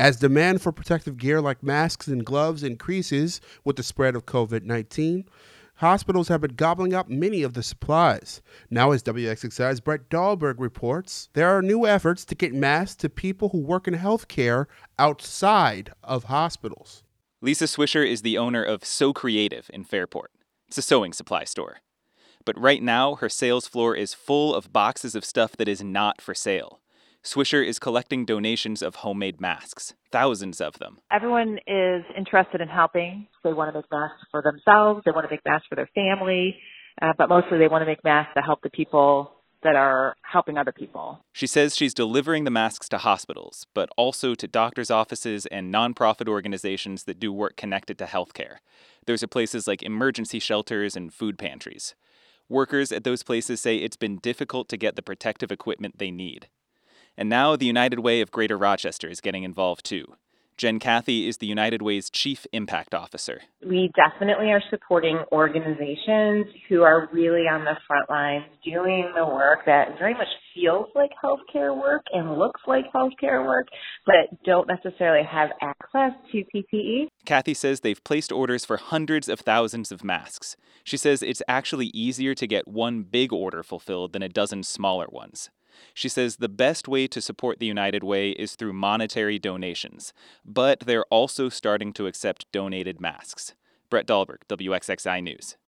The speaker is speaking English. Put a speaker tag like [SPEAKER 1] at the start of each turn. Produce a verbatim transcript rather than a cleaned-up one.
[SPEAKER 1] As demand for protective gear like masks and gloves increases with the spread of covid nineteen, hospitals have been gobbling up many of the supplies. Now, as W X X I's Brett Dahlberg reports, there are new efforts to get masks to people who work in healthcare outside of hospitals.
[SPEAKER 2] Lisa Swisher is the owner of So Creative in Fairport. It's a sewing supply store. But right now, her sales floor is full of boxes of stuff that is not for sale. Swisher is collecting donations of homemade masks, thousands of them.
[SPEAKER 3] Everyone is interested in helping. They want to make masks for themselves. They want to make masks for their family. Uh, but mostly they want to make masks to help the people that are helping other people.
[SPEAKER 2] She says she's delivering the masks to hospitals, but also to doctors' offices and nonprofit organizations that do work connected to healthcare. Those are places like emergency shelters and food pantries. Workers at those places say it's been difficult to get the protective equipment they need. And now the United Way of Greater Rochester is getting involved too. Jen Cathy is the United Way's Chief Impact Officer.
[SPEAKER 4] We definitely are supporting organizations who are really on the front lines doing the work that very much feels like healthcare work and looks like healthcare work, but don't necessarily have access to P P E.
[SPEAKER 2] Cathy says they've placed orders for hundreds of thousands of masks. She says it's actually easier to get one big order fulfilled than a dozen smaller ones. She says the best way to support the United Way is through monetary donations, but they're also starting to accept donated masks. Brett Dahlberg, W X X I News.